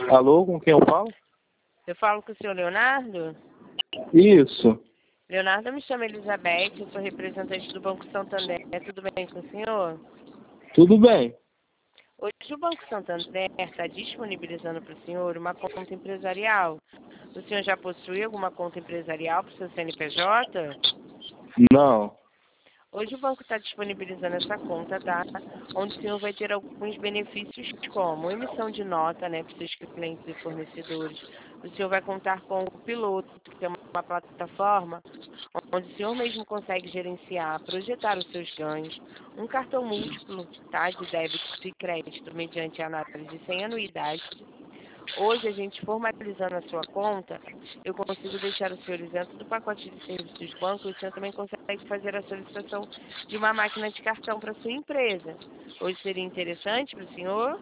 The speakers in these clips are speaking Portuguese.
Alô, com quem eu falo? Eu falo com o senhor Leonardo? Isso, Leonardo, eu me chamo Elizabeth, eu sou representante do Banco Santander. Tudo bem com o senhor? tudo bem. Hoje o Banco Santander está disponibilizando para o senhor uma conta empresarial. O senhor já possui alguma conta empresarial para o seu CNPJ? Não, Hoje o banco está disponibilizando essa conta, tá? Onde o senhor vai ter alguns benefícios como emissão de nota, né, para os seus clientes e fornecedores. O senhor vai contar com o Piloto, que é uma plataforma onde o senhor mesmo consegue gerenciar, projetar os seus ganhos. Um cartão múltiplo, tá, de débito e crédito mediante análise sem anuidade. Hoje, a gente formalizando a sua conta, eu consigo deixar o senhor isento do pacote de serviços do banco e o senhor também consegue fazer a solicitação de uma máquina de cartão para sua empresa. Hoje seria interessante para o senhor?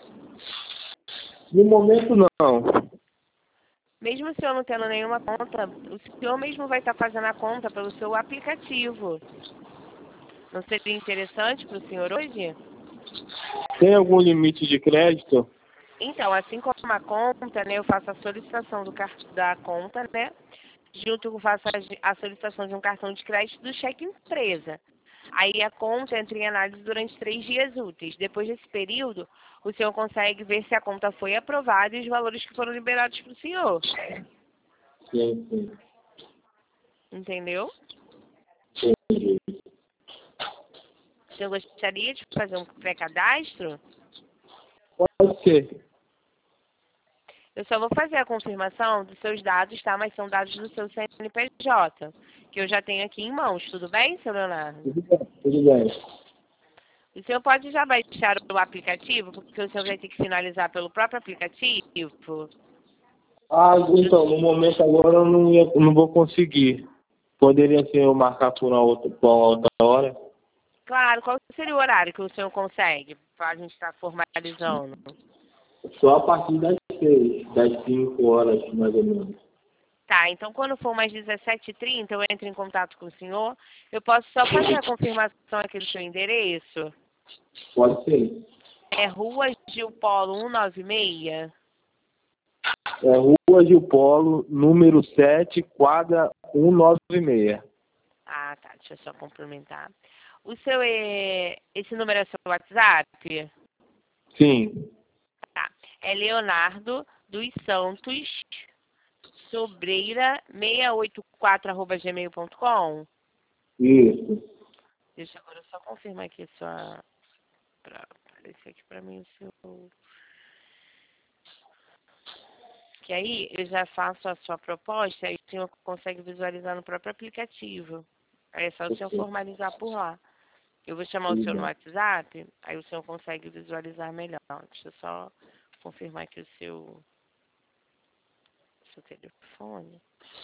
no momento não. Mesmo o senhor não tendo nenhuma conta, o senhor mesmo vai estar fazendo a conta pelo seu aplicativo. Não seria interessante para o senhor hoje? Tem algum limite de crédito? Então, assim como a conta, né, eu faço a solicitação da conta, né? Junto com faço a solicitação de um cartão de crédito do cheque empresa. Aí a conta entra em análise durante 3 dias úteis. Depois desse período, o senhor consegue ver se a conta foi aprovada e os valores que foram liberados para o senhor. Sim, Entendeu? entendi. O senhor gostaria de fazer um pré-cadastro? Pode ser. Eu só vou fazer a confirmação dos seus dados, tá? Mas são dados do seu CNPJ, que eu já tenho aqui em mãos. Tudo bem, seu Leonardo? Tudo bem, tudo bem. O senhor pode já baixar o aplicativo, porque o senhor vai ter que finalizar pelo próprio aplicativo. Ah, então, no momento agora eu não vou conseguir. Poderia ser eu marcar por uma outra hora? Claro, qual seria o horário que o senhor consegue para a gente estar formalizando? Só a partir das 6, das 5 horas, mais ou menos. Tá, então quando for mais 17h30, eu entro em contato com o senhor. Eu posso só fazer a confirmação aqui do seu endereço? Pode ser. É Rua Gil Polo 196? É Rua Gil Polo, número 7, quadra 196. Ah, tá, deixa eu só complementar. O seu esse número é seu WhatsApp? Sim, Tá. É Leonardo dos Santos Sobreira 684@gmail.com. isso. Deixa agora eu só confirmar aqui sua. Pra aparecer aqui pra mim o seu. Que aí eu já faço a sua proposta e o senhor consegue visualizar no próprio aplicativo. Aí é só o senhor formalizar por lá. Eu vou chamar o senhor no WhatsApp, aí o senhor consegue visualizar melhor. Deixa eu só confirmar aqui o seu telefone.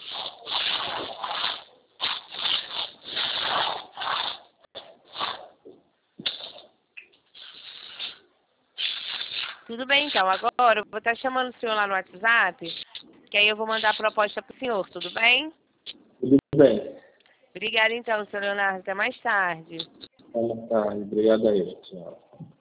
Tudo bem, então. Agora eu vou estar chamando o senhor lá no WhatsApp, que aí eu vou mandar a proposta para o senhor, tudo bem? Tudo bem. Obrigada, então, senhor Leonardo. Até mais tarde. Boa tarde. Obrigado aí, tchau.